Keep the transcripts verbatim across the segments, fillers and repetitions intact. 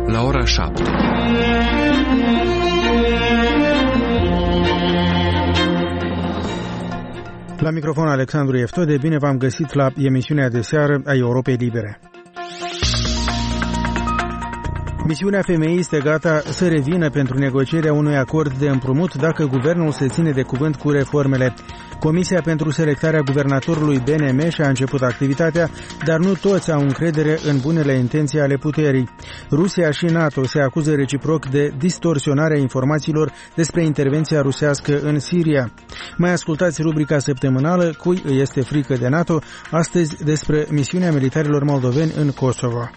la ora șapte. La microfon Alexandru Eftode, bine v-am găsit la emisiunea de seară a Europei Libere. Misiunea F M I este gata să revină pentru negocierea unui acord de împrumut dacă guvernul se ține de cuvânt cu reformele. Comisia pentru selectarea guvernatorului B N M și-a început activitatea, dar nu toți au încredere în bunele intenții ale puterii. Rusia și NATO se acuză reciproc de distorsionarea informațiilor despre intervenția rusească în Siria. Mai ascultați rubrica săptămânală Cui îi este frică de NATO, astăzi despre misiunea militarilor moldoveni în Kosovo.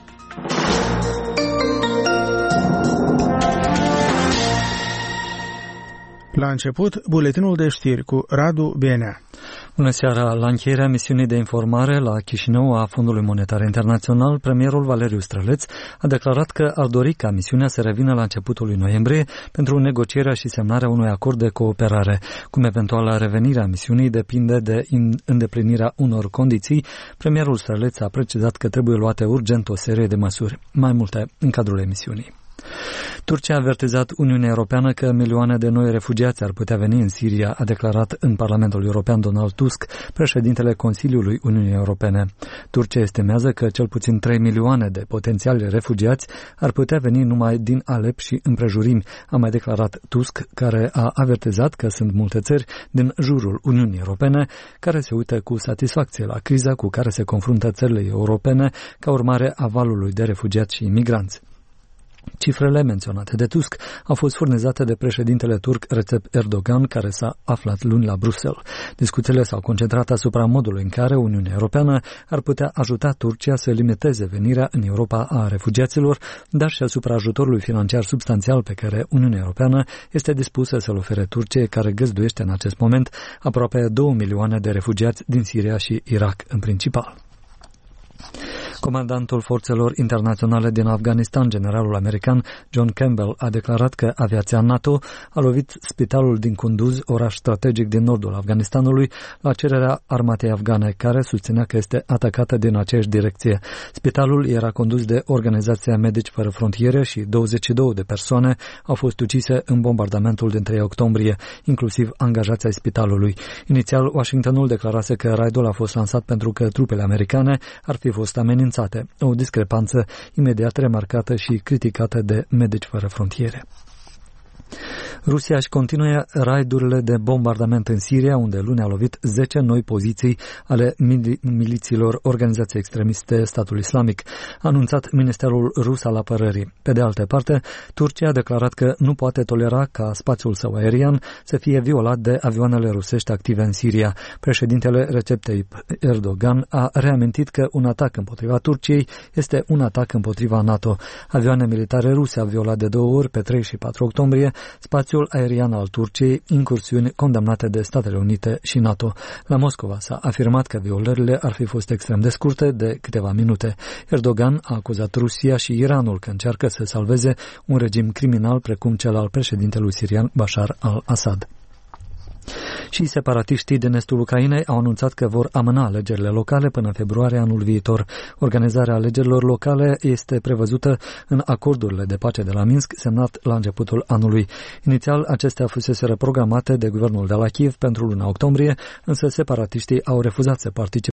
La început, buletinul de știri cu Radu Benea. Bună seara! La încheierea misiunii de informare la Chișinău a Fondului Monetar Internațional, premierul Valeriu Străleț a declarat că ar dori ca misiunea să revină la începutul lui noiembrie pentru negocierea și semnarea unui acord de cooperare. Cum eventuala revenire a misiunii depinde de îndeplinirea unor condiții, premierul Străleț a precizat că trebuie luate urgent o serie de măsuri. Mai multe în cadrul emisiunii. Turcia a avertizat Uniunea Europeană că milioane de noi refugiați ar putea veni în Siria, a declarat în Parlamentul European Donald Tusk, președintele Consiliului Uniunii Europene. Turcia estimează că cel puțin trei milioane de potențiali refugiați ar putea veni numai din Alep și împrejurimi, a mai declarat Tusk, care a avertizat că sunt multe țări din jurul Uniunii Europene care se uită cu satisfacție la criza cu care se confruntă țările europene ca urmare a valului de refugiați și imigranți. Cifrele menționate de Tusk au fost furnizate de președintele turc Recep Erdogan, care s-a aflat luni la Bruxelles. Discuțiile s-au concentrat asupra modului în care Uniunea Europeană ar putea ajuta Turcia să limiteze venirea în Europa a refugiaților, dar și asupra ajutorului financiar substanțial pe care Uniunea Europeană este dispusă să-l ofere Turciei, care găzduiește în acest moment aproape două milioane de refugiați din Siria și Irak în principal. Comandantul forțelor internaționale din Afganistan, generalul american John Campbell, a declarat că aviația NATO a lovit spitalul din Kunduz, oraș strategic din nordul Afganistanului, la cererea armatei afgane, care susținea că este atacată din aceeași direcție. Spitalul era condus de Organizația Medici Fără Frontiere și douăzeci și două de persoane au fost ucise în bombardamentul din trei octombrie, inclusiv angajații ai spitalului. Inițial, Washingtonul declarase că raidul a fost lansat pentru că trupele americane ar fi fost amenințate. O discrepanță imediat remarcată și criticată de Medici Fără Frontiere. Rusia își continuă raidurile de bombardament în Siria, unde luni a lovit zece noi poziții ale mili- milițiilor organizației extremiste Statul Islamic, a anunțat Ministerul Rus al Apărării. Pe de altă parte, Turcia a declarat că nu poate tolera ca spațiul său aerian să fie violat de avioanele rusești active în Siria. Președintele Recep Tayyip Erdogan a reamintit că un atac împotriva Turciei este un atac împotriva NATO. Avioane militare ruse au violat de două ori, pe trei și patru octombrie, spațiul aerian al Turciei, incursiuni condamnate de Statele Unite și NATO. La Moscova s-a afirmat că violările ar fi fost extrem de scurte, de câteva minute. Erdogan a acuzat Rusia și Iranul că încearcă să salveze un regim criminal precum cel al președintelui sirian Bashar al-Assad. Și separatiștii din estul Ucrainei au anunțat că vor amâna alegerile locale până în februarie anul viitor. Organizarea alegerilor locale este prevăzută în acordurile de pace de la Minsk, semnat la începutul anului. Inițial, acestea fuseseră programate de guvernul de la Kiev pentru luna octombrie, însă separatiștii au refuzat să participe